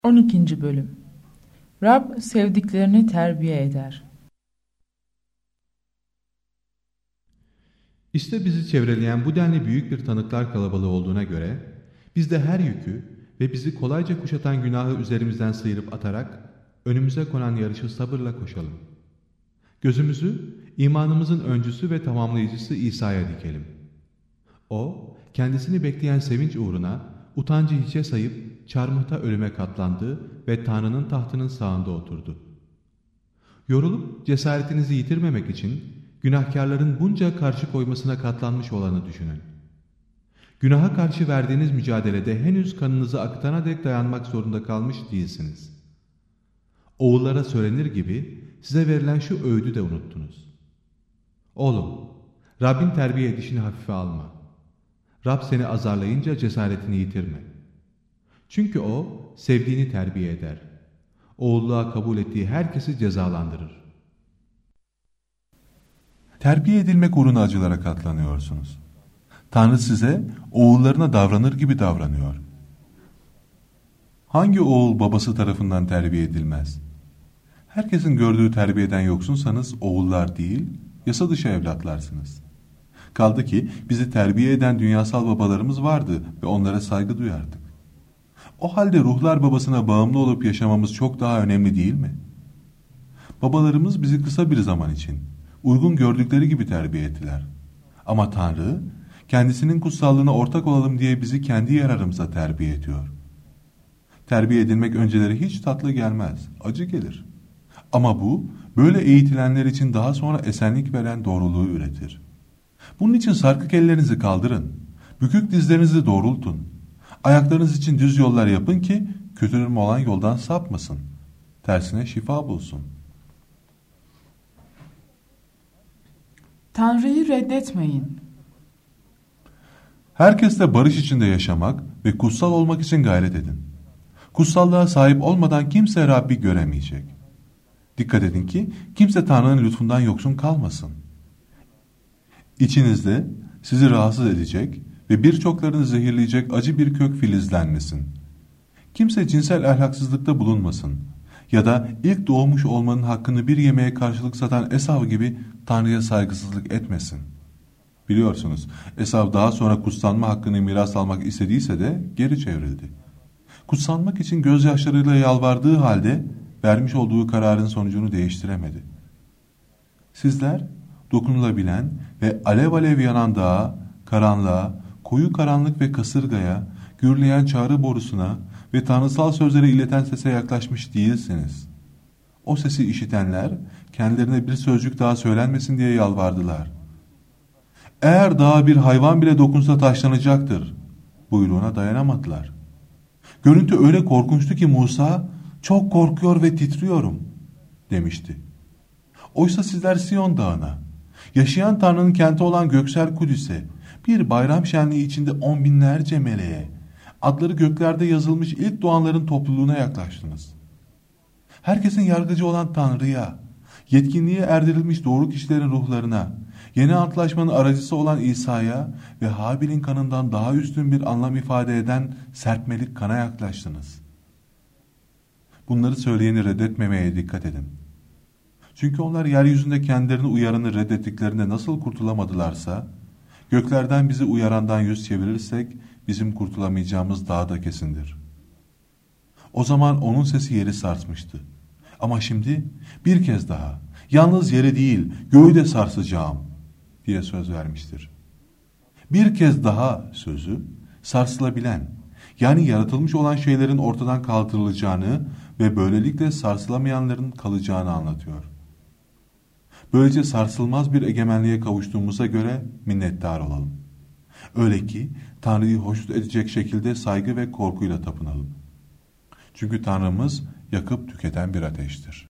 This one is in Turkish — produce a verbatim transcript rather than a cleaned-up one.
on ikinci. Bölüm. Rab sevdiklerini terbiye eder. İşte bizi çevreleyen bu denli büyük bir tanıklar kalabalığı olduğuna göre, biz de her yükü ve bizi kolayca kuşatan günahı üzerimizden sıyırıp atarak, önümüze konan yarışı sabırla koşalım. Gözümüzü, imanımızın öncüsü ve tamamlayıcısı İsa'ya dikelim. O, kendisini bekleyen sevinç uğruna, utancı hiçe sayıp, çarmıhta ölüme katlandı ve Tanrı'nın tahtının sağında oturdu. Yorulup cesaretinizi yitirmemek için, günahkarların bunca karşı koymasına katlanmış olanı düşünün. Günaha karşı verdiğiniz mücadelede henüz kanınızı akıtana dek dayanmak zorunda kalmış değilsiniz. Oğullara söylenir gibi size verilen şu öğüdü de unuttunuz. Oğlum, Rabbin terbiye edişini hafife alma. Rab seni azarlayınca cesaretini yitirme. Çünkü O sevdiğini terbiye eder. Oğulluğa kabul ettiği herkesi cezalandırır. Terbiye edilmek uğruna acılara katlanıyorsunuz. Tanrı size oğullarına davranır gibi davranıyor. Hangi oğul babası tarafından terbiye edilmez? Herkesin gördüğü terbiyeden yoksunsanız oğullar değil, yasa dışı evlatlarsınız. Kaldı ki bizi terbiye eden dünyasal babalarımız vardı ve onlara saygı duyardık. O halde ruhlar babasına bağımlı olup yaşamamız çok daha önemli değil mi? Babalarımız bizi kısa bir zaman için uygun gördükleri gibi terbiye ettiler. Ama Tanrı kendisinin kutsallığına ortak olalım diye bizi kendi yararımıza terbiye ediyor. Terbiye edilmek önceleri hiç tatlı gelmez, acı gelir. Ama bu böyle eğitilenler için daha sonra esenlik veren doğruluğu üretir. Bunun için sarkık ellerinizi kaldırın, bükük dizlerinizi doğrultun. Ayaklarınız için düz yollar yapın ki kötülüm olan yoldan sapmasın. Tersine şifa bulsun. Tanrı'yı reddetmeyin. Herkesle barış içinde yaşamak ve kutsal olmak için gayret edin. Kutsallığa sahip olmadan kimse Rabbi göremeyecek. Dikkat edin ki kimse Tanrı'nın lütfundan yoksun kalmasın. İçinizde sizi rahatsız edecek ve birçoklarını zehirleyecek acı bir kök filizlenmesin. Kimse cinsel ahlaksızlıkta bulunmasın ya da ilk doğmuş olmanın hakkını bir yemeğe karşılık satan Esav gibi Tanrı'ya saygısızlık etmesin. Biliyorsunuz, Esav daha sonra kutsanma hakkını miras almak istediyse de geri çevrildi. Kutsanmak için gözyaşlarıyla yalvardığı halde vermiş olduğu kararın sonucunu değiştiremedi. Sizler dokunulabilen ve alev alev yanan dağa, karanlığa, koyu karanlık ve kasırgaya, gürleyen çağrı borusuna ve tanrısal sözleri ileten sese yaklaşmış değilsiniz. O sesi işitenler kendilerine bir sözcük daha söylenmesin diye yalvardılar. Eğer dağa bir hayvan bile dokunsa taşlanacaktır buyruğuna dayanamadılar. Görüntü öyle korkunçtu ki Musa çok korkuyor ve titriyorum demişti. Oysa sizler Siyon dağına, yaşayan Tanrı'nın kenti olan Göksel Kudüs'e, bir bayram şenliği içinde on binlerce meleğe, adları göklerde yazılmış ilk doğanların topluluğuna yaklaştınız. Herkesin yargıcı olan Tanrı'ya, yetkinliğe erdirilmiş doğru kişilerin ruhlarına, yeni antlaşmanın aracısı olan İsa'ya ve Habil'in kanından daha üstün bir anlam ifade eden serpmelik kana yaklaştınız. Bunları söyleyeni reddetmemeye dikkat edin. Çünkü onlar yeryüzünde kendilerini uyaranı reddettiklerinde nasıl kurtulamadılarsa, göklerden bizi uyarandan yüz çevirirsek bizim kurtulamayacağımız daha da kesindir. O zaman onun sesi yeri sarsmıştı. Ama şimdi bir kez daha, yalnız yeri değil göğü de sarsacağım diye söz vermiştir. Bir kez daha sözü sarsılabilen, yani yaratılmış olan şeylerin ortadan kaldırılacağını ve böylelikle sarsılamayanların kalacağını anlatıyor. Böylece sarsılmaz bir egemenliğe kavuştuğumuza göre minnettar olalım. Öyle ki Tanrı'yı hoşnut edecek şekilde saygı ve korkuyla tapınalım. Çünkü Tanrımız yakıp tüketen bir ateştir.